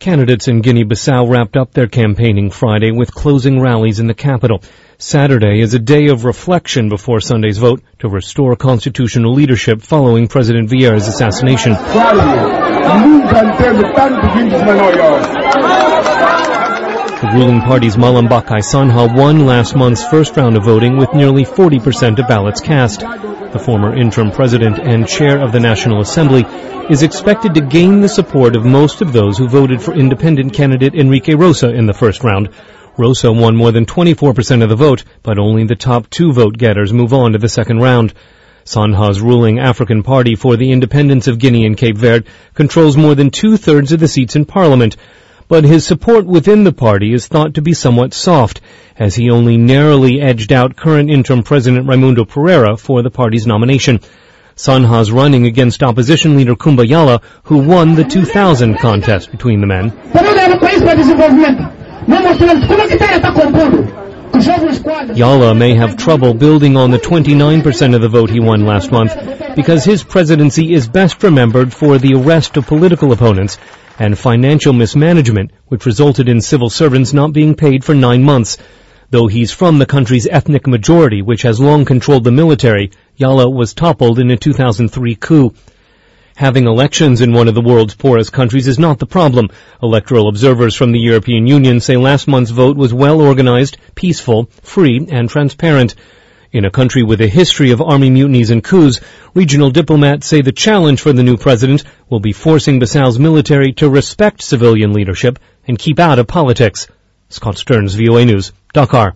Candidates in Guinea-Bissau wrapped up their campaigning Friday with closing rallies in the capital. Saturday is a day of reflection before Sunday's vote to restore constitutional leadership following President Vieira's assassination. The ruling party's Malambaka Sanha won last month's first round of voting with nearly 40% of ballots cast. The former interim president and chair of the National Assembly is expected to gain the support of most of those who voted for independent candidate Enrique Rosa in the first round. Rosa won more than 24% of the vote, but only the top two vote-getters move on to the second round. Sanha's ruling African Party for the Independence of Guinea and Cape Verde controls more than two-thirds of the seats in parliament, but his support within the party is thought to be somewhat soft, as he only narrowly edged out current interim president Raimundo Pereira for the party's nomination. Sanha's running against opposition leader Kumba Yala, who won the 2000 contest between the men. Yala may have trouble building on the 29% of the vote he won last month because his presidency is best remembered for the arrest of political opponents and financial mismanagement, which resulted in civil servants not being paid for 9 months. Though he's from the country's ethnic majority, which has long controlled the military, Yala was toppled in a 2003 coup. Having elections in one of the world's poorest countries is not the problem. Electoral observers from the European Union say last month's vote was well organized, peaceful, free, and transparent. In a country with a history of army mutinies and coups, regional diplomats say the challenge for the new president will be forcing Bissau's military to respect civilian leadership and keep out of politics. Scott Stearns, VOA News, Dakar.